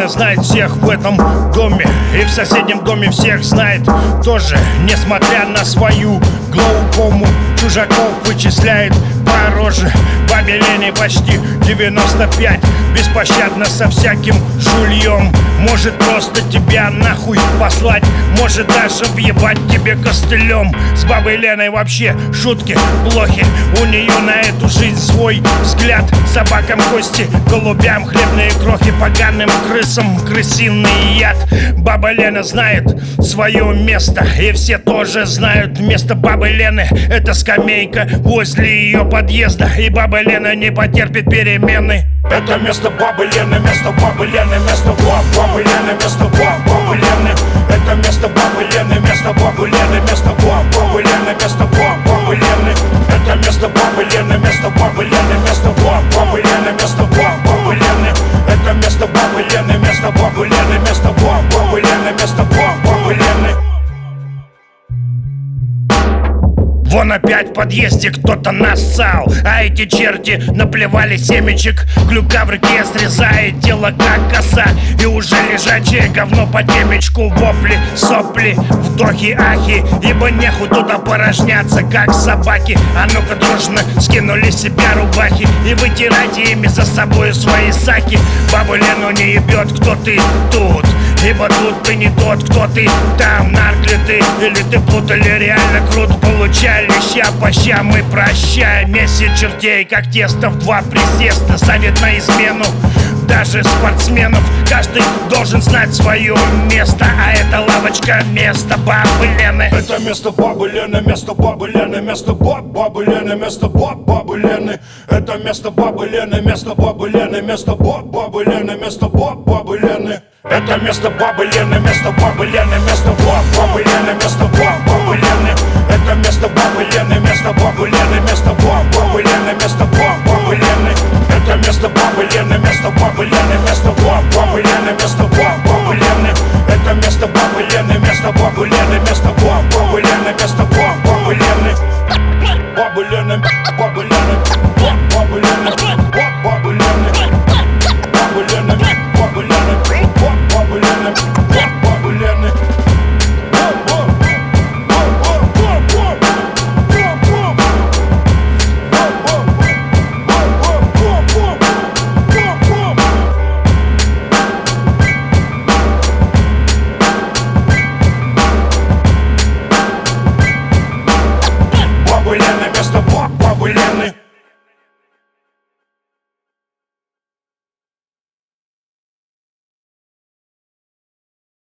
Лены знает всех в этом доме, и в соседнем доме всех знает тоже. Несмотря на свою глаукому, чужаков вычисляет по роже. Бабе Лене почти 95, беспощадно со всяким жульем. Может просто тебя нахуй послать, может даже въебать тебе костылем. С бабой Леной вообще шутки плохи, у нее на эту жизнь свой взгляд. Собакам кости, голубям хлебные крохи, поганым крысам крысиный яд. Баба Лена знает свое место, и все тоже знают место бабы Лены. Это скамейка возле ее подъезда, и баба Лена не потерпит перемены. Это место бабы Лены, место бабы Лены, место бабы Лены, место бабы Лены. Это место бабы Лены, место бабы Лены, место бабы Лены, место бабы Лены. Это место бабы Лены, место бабы Лены, место бабы Лены, место бабы Лены. Это место бабы Лены, место бабы Лены, место бабы Лены, место бабы Лены. Вон опять в подъезде кто-то нассал, а эти черти наплевали семечек. Клюка в руке срезает тело как коса, и уже лежачее говно по темечку. Вопли, сопли, вдохи, ахи, ибо нехуй тут опорожняться, как собаки. А ну-ка дружно скинули себя рубахи и вытирайте ими за собой свои саки. Бабу Лену не ебет, кто ты тут, ибо тут ты не тот, кто ты там. Наркли ты или ты плутали, реально круто получали. Ща по ща мы прощаем месяц чертей, как тесто в 2 присеста. Совет на измену даже спортсменов, каждый должен знать свое место, а это лавочка место бабы Лены. Это место бабы Лены, место бабы Лены, место бабы Лены, место бабы Лены. Это место бабы Лены, место бабы Лены, место бабы Лены, место бабы Лены. Это место бабы Лены, место бабы Лены, место бабы Лены, место бабы Лены. Это место бабы Лены, место бабы Лены, место бабы Лены, место бабы Лены. Это место бабы Лены, место бабы Лены, место бабы Лены, место бабы Лены. Это место бабы Лены, место бабы Лены, место бабы Лены, место бабы Лены. Бабы Лены, бабы Лены, бабы Лены.